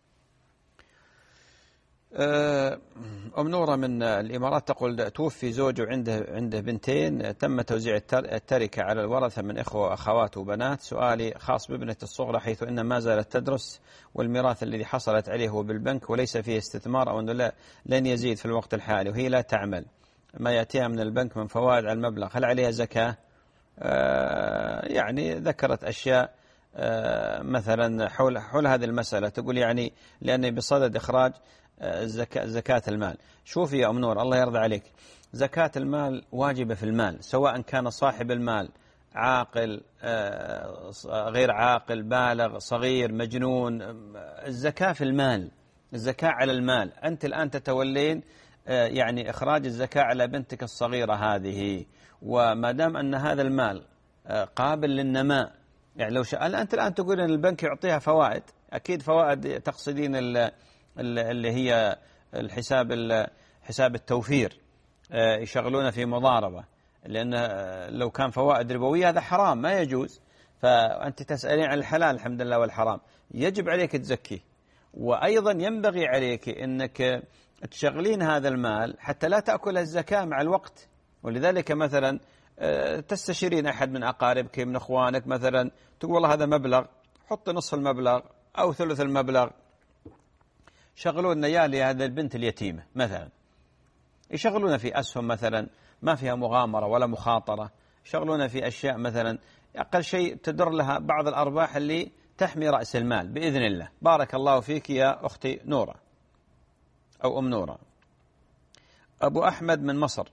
أم نورة من الإمارات تقول توفي زوج وعنده بنتين، تم توزيع التركة على الورثة من إخوة وأخوات وبنات. سؤالي خاص بابنة الصغرى حيث أن ما زالت تدرس والميراث الذي حصلت عليه هو بالبنك وليس فيه استثمار أو أنه لن يزيد في الوقت الحالي، وهي لا تعمل، ما يأتيها من البنك من فوائد على المبلغ، هل عليها زكاة؟ يعني ذكرت أشياء مثلا حول هذه المسألة، تقول يعني لأنه بصدد إخراج زكاة المال. شوفي يا أم نور الله يرضى عليك، زكاة المال واجبة في المال، سواء كان صاحب المال عاقل غير عاقل، بالغ صغير مجنون، الزكاة في المال، الزكاة على المال. أنت الآن تتولين يعني إخراج الزكاة على بنتك الصغيرة هذه، وما دام أن هذا المال قابل للنماء، يعني لو أنت الآن تقول أن البنك يعطيها فوائد، أكيد فوائد تقصدين اللي هي حساب التوفير، يشغلون في مضاربة، لأن لو كان فوائد ربوية هذا حرام ما يجوز. فأنت تسألين عن الحلال الحمد لله والحرام، يجب عليك تزكيه. وأيضا ينبغي عليك أنك تشغلين هذا المال حتى لا تأكل الزكاة مع الوقت. ولذلك مثلا تستشيرين أحد من أقاربك من أخوانك مثلا، تقول والله هذا مبلغ، حط نصف المبلغ أو ثلث المبلغ، شغلون يا لهذا البنت اليتيمة مثلا، يشغلون في أسهم مثلا ما فيها مغامرة ولا مخاطرة، يشغلون في أشياء مثلا أقل شيء تدر لها بعض الأرباح اللي تحمي رأس المال بإذن الله. بارك الله فيك يا أختي نورة أو أم نورة. أبو أحمد من مصر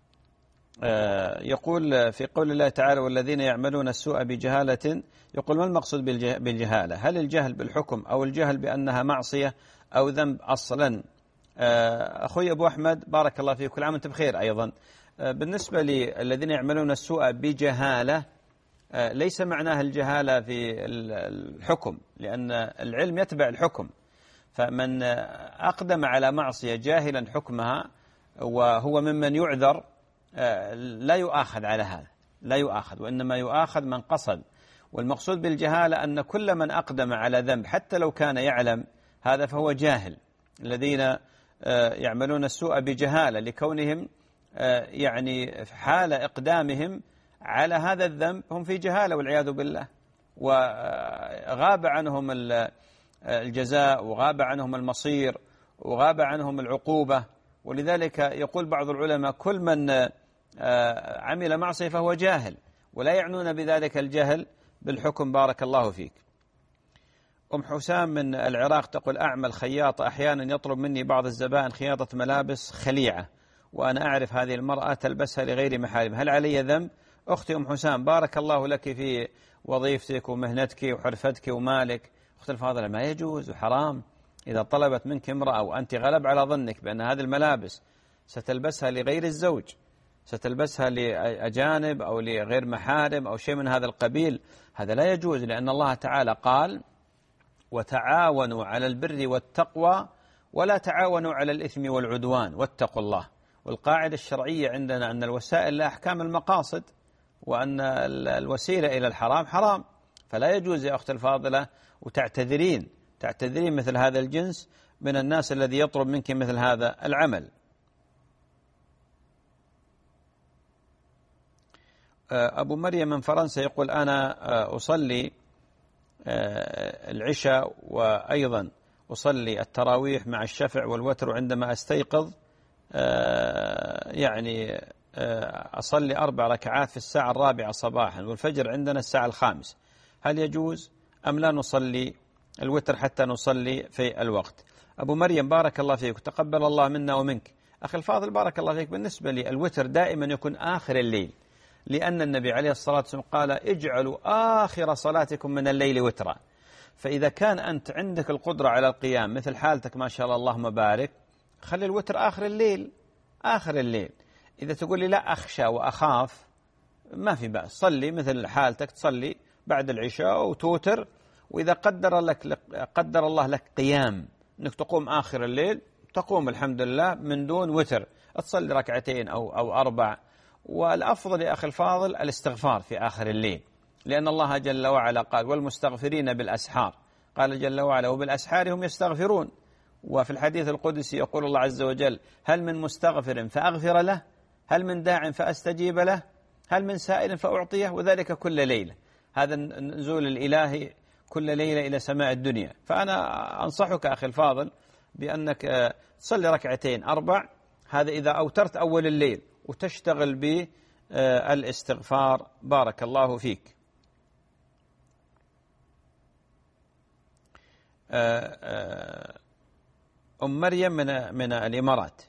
يقول في قول الله تعالى والذين يعملون السوء بجهالة، يقول ما المقصود بالجهالة؟ هل الجهل بالحكم أو الجهل بأنها معصية أو ذنب أصلا؟ أخوي أبو أحمد بارك الله فيك، كل عام وأنت بخير. أيضا بالنسبة للذين يعملون السوء بجهالة، ليس معناها الجهالة في الحكم، لأن العلم يتبع الحكم، فمن أقدم على معصية جاهلا حكمها وهو ممن يعذر لا يؤاخذ على هذا، لا يؤاخذ، وإنما يؤاخذ من قصد. والمقصود بالجهالة أن كل من أقدم على ذنب حتى لو كان يعلم هذا فهو جاهل. الذين يعملون السوء بجهالة لكونهم يعني حال إقدامهم على هذا الذنب هم في جهالة والعياذ بالله، وغاب عنهم الجزاء وغاب عنهم المصير وغاب عنهم العقوبة. ولذلك يقول بعض العلماء كل من عمل معصية فهو جاهل، ولا يعنون بذلك الجهل بالحكم. بارك الله فيك. أم حسام من العراق تقول أعمل خياطة، أحيانا يطلب مني بعض الزبائن خياطة ملابس خليعة وأنا أعرف هذه المرأة تلبسها لغير محارم، هل علي ذنب؟ أختي أم حسام بارك الله لك في وظيفتك ومهنتك وحرفتك ومالك. أختي الفاضلة ما يجوز وحرام إذا طلبت منك امرأة وأنت غلب على ظنك بأن هذه الملابس ستلبسها لغير الزوج، ستلبسها لأجانب أو لغير محارم أو شيء من هذا القبيل، هذا لا يجوز، لأن الله تعالى قال وتعاونوا على البر والتقوى ولا تعاونوا على الإثم والعدوان واتقوا الله. والقاعدة الشرعية عندنا أن الوسائل لا أحكام المقاصد، وأن الوسيلة إلى الحرام حرام، فلا يجوز يا أختي الفاضلة وتعتذرين مثل هذا الجنس من الناس الذي يطلب منك مثل هذا العمل. أبو مريم من فرنسا يقول أنا أصلي العشاء وأيضا أصلي التراويح مع الشفع والوتر، عندما أستيقظ يعني أصلي 4 ركعات في الساعة 4 صباحا، والفجر عندنا الساعة 5، هل يجوز أم لا نصلي الوتر حتى نصلي في الوقت؟ أبو مريم بارك الله فيك، تقبل الله منا ومنك. أخي الفاضل بارك الله فيك، بالنسبة لي الوتر دائما يكون آخر الليل، لأن النبي عليه الصلاة والسلام قال اجعلوا آخر صلاتكم من الليل وترا. فإذا كان أنت عندك القدرة على القيام مثل حالتك ما شاء الله اللهم بارك، خلي الوتر آخر الليل، آخر الليل. إذا تقول لي لا أخشى وأخاف ما في بأس، صلي مثل حالتك، تصلي بعد العشاء وتوتر، وإذا قدر الله لك قيام أنك تقوم آخر الليل تقوم الحمد لله من دون وتر، تصلي 2 أو 4. والأفضل يا أخي الفاضل الاستغفار في آخر الليل، لأن الله جل وعلا قال والمستغفرين بالأسحار، قال جل وعلا وبالأسحار هم يستغفرون. وفي الحديث القدسي يقول الله عز وجل هل من مستغفر فأغفر له، هل من داع فأستجيب له، هل من سائل فأعطيه، وذلك كل ليلة. هذا النزول الإلهي كل ليلة إلى سماء الدنيا. فأنا أنصحك أخي الفاضل بأنك تصلي ركعتين 4، هذا إذا أوترت أول الليل، وتشتغل بالاستغفار. بارك الله فيك. أم مريم من الإمارات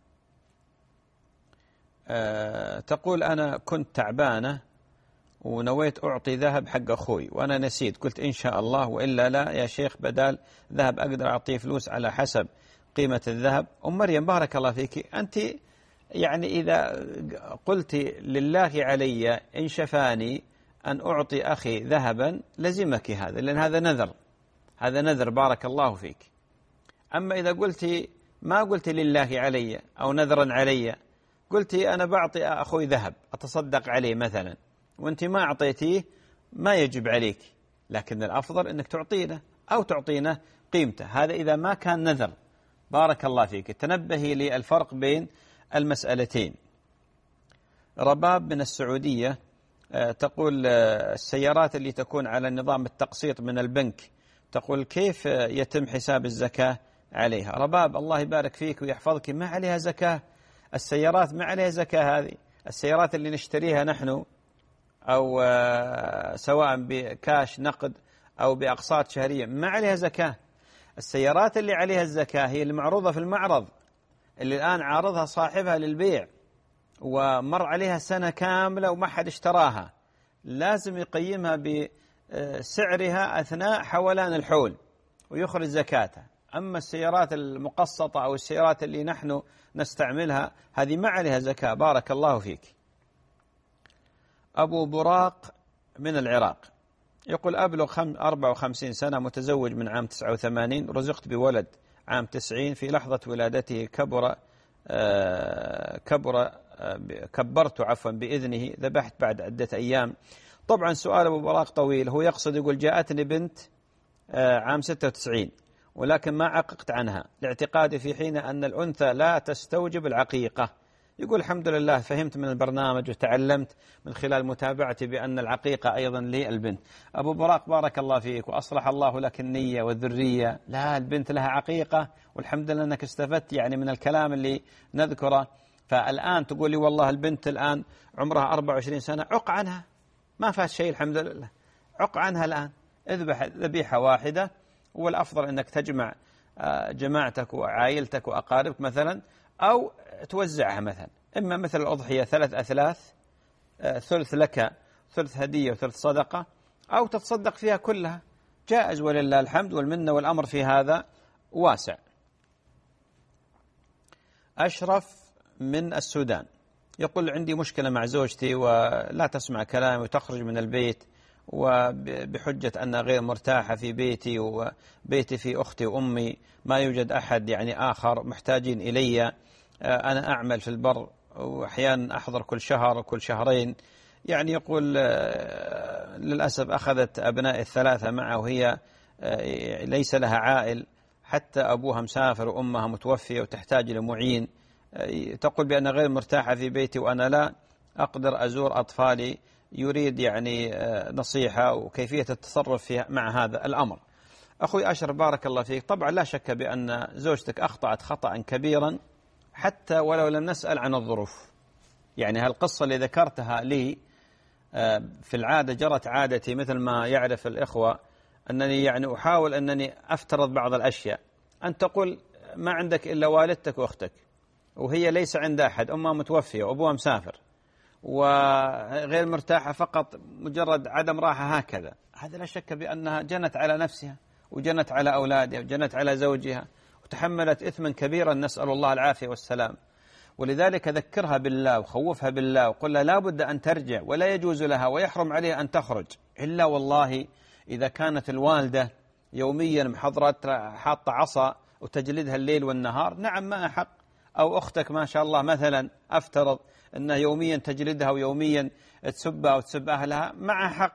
تقول أنا كنت تعبانة ونويت أعطي ذهب حق أخوي وأنا نسيت، قلت إن شاء الله وإلا لا يا شيخ، بدال ذهب أقدر أعطيه فلوس على حسب قيمة الذهب. أم مريم بارك الله فيك، أنت يعني إذا قلت لله علي إن شفاني أن أعطي أخي ذهبا لزمك هذا، لأن هذا نذر، هذا نذر. بارك الله فيك. أما إذا قلت ما قلت لله علي أو نذرا علي، قلت أنا بعطي أخوي ذهب أتصدق عليه مثلا، وأنت ما أعطيتيه، ما يجب عليك، لكن الأفضل أنك تعطينه أو تعطينه قيمته. هذا إذا ما كان نذر. بارك الله فيك. تنبهي للفرق بين المسألتين. رباب من السعودية تقول السيارات اللي تكون على نظام التقسيط من البنك، تقول كيف يتم حساب الزكاة عليها؟ رباب الله يبارك فيك ويحفظك، ما عليها زكاة. السيارات ما عليها زكاة. هذه السيارات اللي نشتريها نحن، أو سواء بكاش نقد أو بأقساط شهرية، ما عليها زكاة. السيارات اللي عليها الزكاة هي المعروضة في المعرض، اللي الآن عارضها صاحبها للبيع ومر عليها سنة كاملة وما حد اشتراها، لازم يقيمها بسعرها أثناء حولان الحول ويخرج زكاتها. أما السيارات المقسطة أو السيارات اللي نحن نستعملها هذه ما عليها زكاة. بارك الله فيك. أبو براق من العراق يقول أبلغ 54 سنة، متزوج من عام 89، رزقت بولد عام 90، في لحظة ولادته كبرت بإذنه، ذبحت بعد عدة أيام. طبعا سؤال أبو براق طويل، هو يقصد يقول جاءتني بنت عام 96 ولكن ما عققت عنها لاعتقادي في حين أن الأنثى لا تستوجب العقيقة. يقول الحمد لله فهمت من البرنامج وتعلمت من خلال متابعتي بأن العقيقة أيضا للبنت. أبو براق بارك الله فيك وأصلح الله لك النية والذرية. لا، البنت لها عقيقة، والحمد لله أنك استفدت يعني من الكلام اللي نذكره. فالآن تقول لي والله البنت الآن عمرها 24 سنة، عق عنها، ما فات شيء الحمد لله، عق عنها الآن، اذبح ذبيحة واحدة، والأفضل أنك تجمع جماعتك وعائلتك وأقاربك مثلا، أو توزعها مثلا، إما مثل الأضحية 3 أثلاث، ثلث لك ثلث هدية وثلث صدقة، أو تتصدق فيها كلها، جائز ولله الحمد والمنة، والأمر في هذا واسع. أشرف من السودان يقول عندي مشكلة مع زوجتي ولا تسمع كلامي وتخرج من البيت، وبحجة أنها غير مرتاحة في بيتي وبيتي في أختي وأمي، ما يوجد أحد يعني آخر محتاجين إلي. أنا أعمل في البر وأحيانا أحضر كل شهر وكل شهرين. يعني يقول للأسف أخذت أبناء الثلاثة معه وهي ليس لها عائل، حتى أبوها مسافر وأمها متوفية وتحتاج لمعين. تقول بأن غير مرتاحة في بيتي وأنا لا أقدر أزور أطفالي، يريد يعني نصيحة وكيفية التصرف مع هذا الأمر. أخوي أشرف بارك الله فيك، طبعا لا شك بأن زوجتك أخطأت خطأ كبيرا حتى ولو لم نسأل عن الظروف. يعني هالقصة اللي ذكرتها لي في العادة جرت عادتي، مثل ما يعرف الإخوة أنني يعني أحاول أنني أفترض بعض الأشياء. أن تقول ما عندك إلا والدتك وأختك، وهي ليس عندها أحد، أمها متوفية وأبوها مسافر وغير مرتاحة، فقط مجرد عدم راحة هكذا، هذا لا شك بأنها جنت على نفسها وجنت على أولادها وجنت على زوجها وتحملت إثما كبيرا، نسأل الله العافية والسلام. ولذلك ذكرها بالله وخوفها بالله وقل لها لا بد أن ترجع، ولا يجوز لها ويحرم عليها أن تخرج، إلا والله إذا كانت الوالدة يوميا محضرة حاطة عصا وتجلدها الليل والنهار، نعم ما أحق. أو أختك ما شاء الله مثلا أفترض أنها يوميا تجلدها ويوميا تسبها وتسب أهلها، مع حق.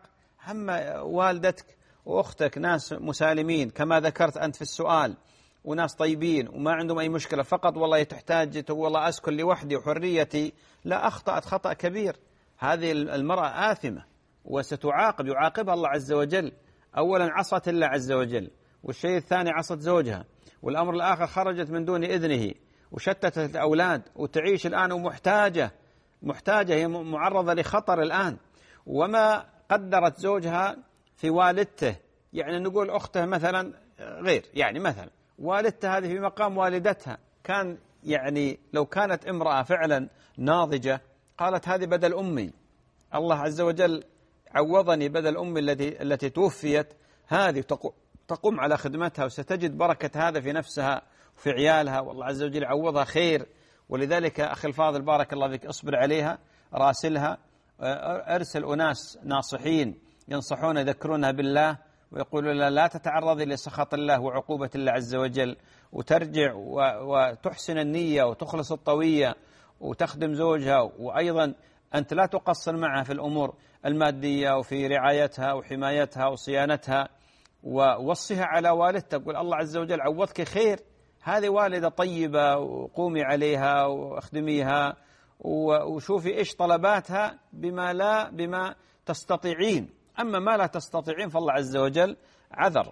هم والدتك وأختك ناس مسالمين كما ذكرت أنت في السؤال، وناس طيبين وما عندهم أي مشكلة، فقط والله تحتاج تقول والله أسكن لوحدي وحريتي، لا، أخطأت خطأ كبير. هذه المرأة آثمة وستعاقب، يعاقبها الله عز وجل. أولا عصت الله عز وجل، والشيء الثاني عصت زوجها، والأمر الآخر خرجت من دون إذنه وشتتت الأولاد، وتعيش الآن ومحتاجة، هي معرضة لخطر الآن، وما قدرت زوجها في والدته. يعني نقول أخته مثلا غير، يعني مثلا والدتها هذه في مقام والدتها، كان يعني لو كانت امرأة فعلا ناضجة قالت هذه بدل أمي، الله عز وجل عوضني بدل أمي التي توفيت، هذه تقوم على خدمتها وستجد بركة هذا في نفسها وفي عيالها، والله عز وجل عوضها خير. ولذلك أخي الفاضل بارك الله فيك، اصبر عليها، راسلها، أرسل أناس ناصحين ينصحون يذكرونها بالله ويقولوا لها لا تتعرضي لسخط الله وعقوبة الله عز وجل، وترجع وتحسن النية وتخلص الطوية وتخدم زوجها، وأيضا أنت لا تقصر معها في الأمور المادية وفي رعايتها وحمايتها وصيانتها، ووصيها على والدتك، قل الله عز وجل عوضك خير، هذه والدة طيبة وقومي عليها واخدميها وشوفي إيش طلباتها بما تستطيعين، أما ما لا تستطيعين فالله عز وجل عذر.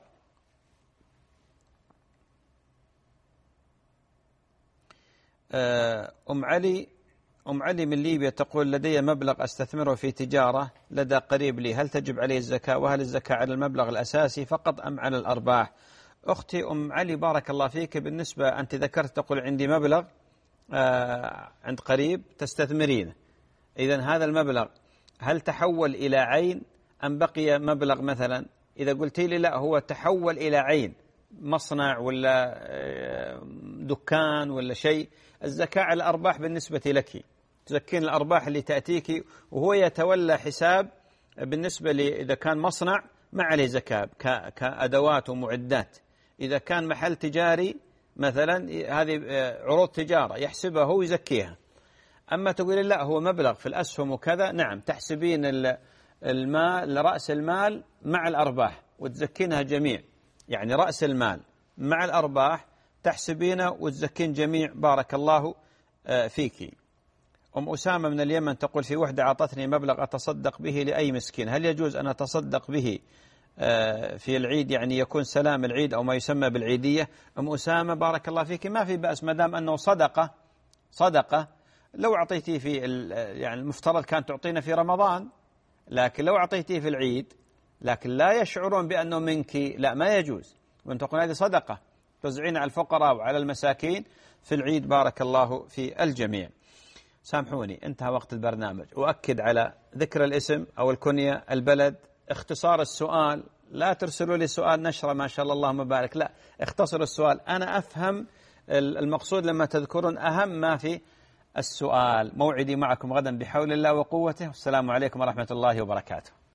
أم علي من ليبيا تقول لدي مبلغ أستثمره في تجارة لدى قريب لي، هل تجب عليه الزكاة؟ وهل الزكاة على المبلغ الأساسي فقط أم على الأرباح؟ أختي أم علي بارك الله فيك، بالنسبة أنت ذكرت تقول عندي مبلغ عند قريب تستثمرينه، إذن هذا المبلغ هل تحول إلى عين أم بقي مبلغ؟ مثلا إذا قلت لي لا هو تحول إلى عين، مصنع ولا دكان ولا شيء، الزكاة على الأرباح بالنسبة لك، تزكين الأرباح اللي تأتيك، وهو يتولى حساب بالنسبة إذا كان مصنع ما عليه زكاة كأدوات ومعدات، إذا كان محل تجاري مثلا هذه عروض تجارة يحسبها هو يزكيها. أما تقول لا هو مبلغ في الأسهم وكذا، نعم تحسبين المال، رأس المال مع الأرباح وتزكينها جميع، يعني رأس المال مع الأرباح تحسبينه وتزكين جميع، بارك الله فيك. أم أسامة من اليمن تقول في وحدة أعطتني مبلغ أتصدق به لأي مسكين، هل يجوز أن أتصدق به في العيد، يعني يكون سلام العيد أو ما يسمى بالعيدية؟ أم أسامة بارك الله فيك، ما في بأس ما دام أنه صدقة. لو أعطيتيه في يعني المفترض كان تعطينا في رمضان، لكن لو أعطيتيه في العيد لكن لا يشعرون بأنه منك، لا ما يجوز، وأن تقول هذه صدقة توزعين على الفقراء وعلى المساكين في العيد، بارك الله في الجميع. سامحوني انتهى وقت البرنامج، وأكد على ذكر الاسم أو الكنية، البلد، اختصار السؤال، لا ترسلوا لي سؤال نشرة ما شاء الله اللهم بارك، لا، اختصر السؤال، أنا أفهم المقصود لما تذكرون أهم ما في السؤال. موعدي معكم غدا بحول الله وقوته، والسلام عليكم ورحمة الله وبركاته.